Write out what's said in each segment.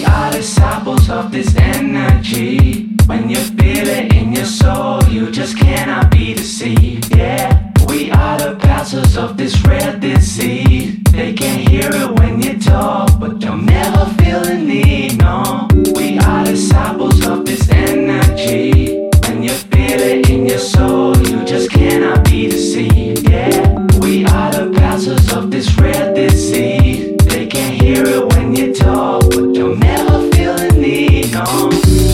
We are disciples of this energy. When you feel it in your soul, you just cannot be deceived. Yeah, we are the passers of this rare disease. They can't hear it when you talk, but they'll never feel the need. No, we are disciples of this energy. When you feel it in your soul, you just cannot be deceived. Yeah, we are the passers of this rare disease. They can't hear it when you talk, but they'll never feel the need. No.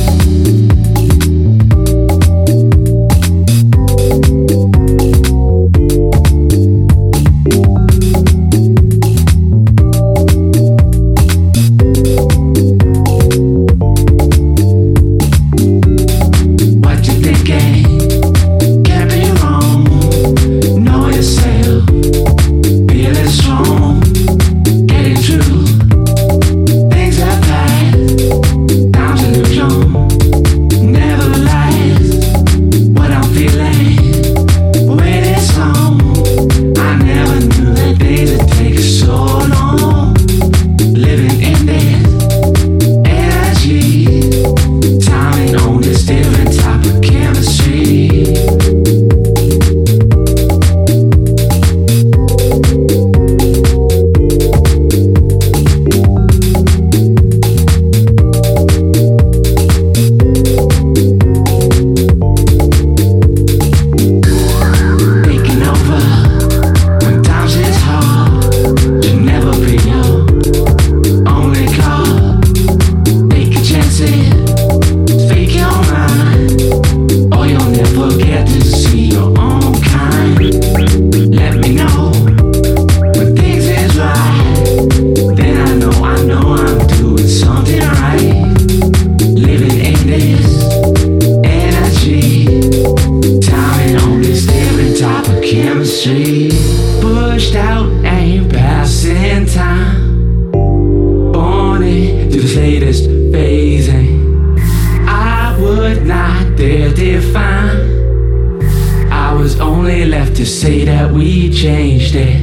Pushed out and passing time, born into this latest phasing. I would not dare define. I was only left to say that we changed it.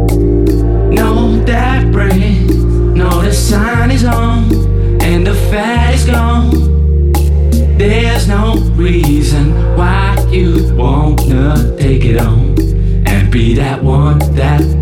No, that breath, no, the sign is on, and the fat is gone. There's no reason why you wanna take it on and be that one that